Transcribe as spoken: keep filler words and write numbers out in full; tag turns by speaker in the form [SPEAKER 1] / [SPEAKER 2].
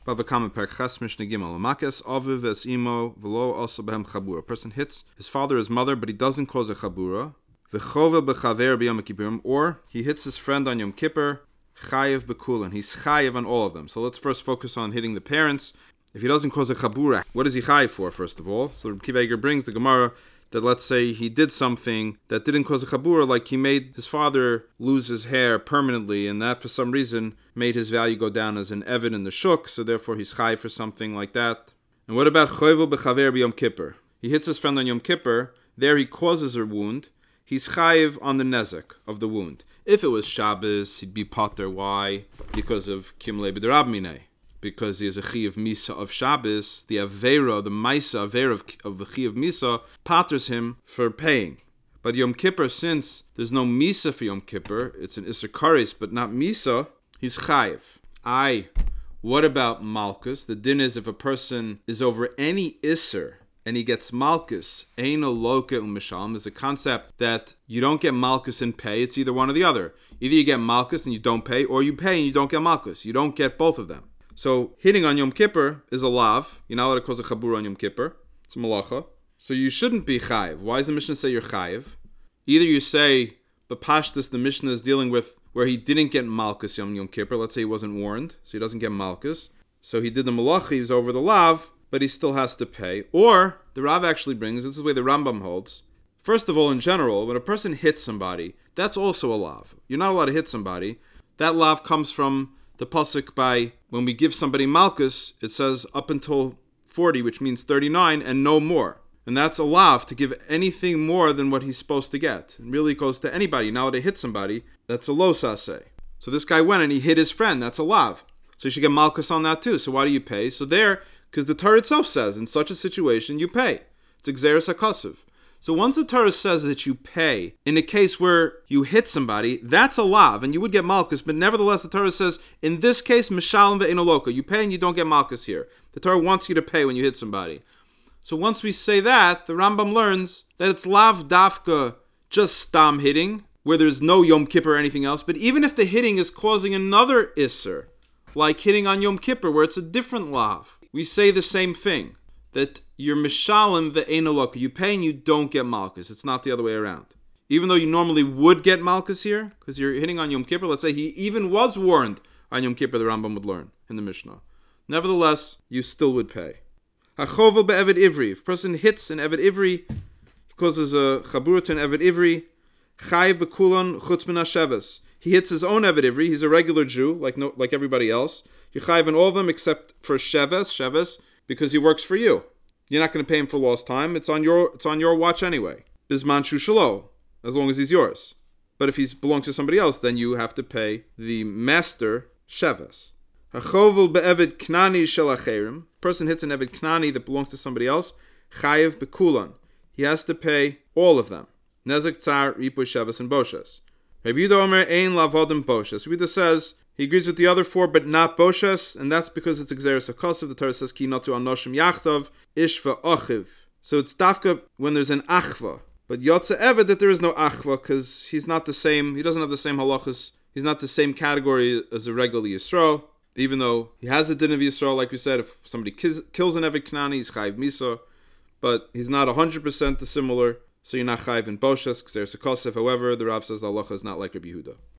[SPEAKER 1] A person hits his father or his mother, but he doesn't cause a chabura. Or he hits his friend on Yom Kippur, chayev bekulan. He's chayev on all of them. So let's first focus on hitting the parents. If he doesn't cause a chabura, what is he chayev for, first of all? So Reb Kiva Eiger brings the Gemara that let's say he did something that didn't cause a chabura, like he made his father lose his hair permanently, and that for some reason made his value go down as an eved in the shuk, so therefore he's chayev for something like that. And what about chovel b'chaver b'Yom Kippur? He hits his friend on Yom Kippur, there he causes a wound, he's chayev on the nezek of the wound. If it was Shabbos, he'd be potter. Why? Because of kimlei b'derabminei. Because he is a chi of misa of Shabbos, the avera, the maisa avera of, of the chi of misa, patters him for paying. But Yom Kippur, since there's no misa for Yom Kippur, it's an isser kares, but not misa, he's chayev. Aye, what about malchus? The din is if a person is over any isser and he gets malchus, eino loka u'mishalm, is a concept that you don't get malchus and pay. It's either one or the other. Either you get malchus and you don't pay, or you pay and you don't get malchus. You don't get both of them. So hitting on Yom Kippur is a lav. You're not allowed to cause a chabur on Yom Kippur. It's a malacha. So you shouldn't be chayiv. Why does the Mishnah say you're chayiv? Either you say, but pashtus, the Mishnah is dealing with where he didn't get malchus on Yom Kippur. Let's say he wasn't warned, so he doesn't get malchus. So he did the malacha, he's over the lav, but he still has to pay. Or, the Rav actually brings, this is the way the Rambam holds, first of all, in general, when a person hits somebody, that's also a lav. You're not allowed to hit somebody. That lav comes from the pasuk by when we give somebody malchus, it says up until forty, which means thirty-nine, and no more. And that's a lav to give anything more than what he's supposed to get. It really goes to anybody. Now to hit somebody, that's a lo saseh. So this guy went and he hit his friend, that's a lav. So you should get malchus on that too. So why do you pay? So there, because the Torah itself says, in such a situation, you pay. It's exeris hakasuv. So once the Torah says that you pay, in a case where you hit somebody, that's a lav, and you would get malchus, but nevertheless the Torah says, in this case, mishalem ve'eino loka, you pay and you don't get malchus here. The Torah wants you to pay when you hit somebody. So once we say that, the Rambam learns that it's lav dafka, just stam hitting, where there's no Yom Kippur or anything else, but even if the hitting is causing another isser, like hitting on Yom Kippur, where it's a different lav, we say the same thing. That you're mishalem ve'eino loka. You pay and you don't get malchus. It's not the other way around. Even though you normally would get malchus here, because you're hitting on Yom Kippur, let's say he even was warned on Yom Kippur, the Rambam would learn in the Mishnah. Nevertheless, you still would pay. Hachovel be'eved ivri. If a person hits an eved ivri, he causes a chabura to an eved ivri, chayiv bekulon chutz min hasheves. He hits his own eved ivri. He's a regular Jew, like no, like everybody else. You chayiv in all of them except for sheves, sheves, because he works for you. You're not going to pay him for lost time. It's on your it's on your watch anyway. Bisman shushalo, as long as he's yours. But if he belongs to somebody else, then you have to pay the master sheves. Hachovel be'eved knani shel acherim. Person hits an eved knani that belongs to somebody else. Chayev bekulan. He has to pay all of them. Nezek tsar ripu sheves and boshes. Rabbi Yehuda Omer ein lavodim boshes. Rabbi Yehuda says he agrees with the other four, but not boshes, and that's because it's exeris hakasuv. The Torah says ki notu anoshim yachtov ishva achiv. So it's dafka when there's an achva, but yotze eved that there is no achva because he's not the same. He doesn't have the same halachas. He's not the same category as a regular Yisrael. Even though he has a din of Yisrael, like we said, if somebody kills, kills an eved knani, he's chayiv misa, but he's not one hundred percent dissimilar. So you're not chayiv in boshes, exeris hakasuv. However, the Rav says the halacha is not like Rabbi Yehuda.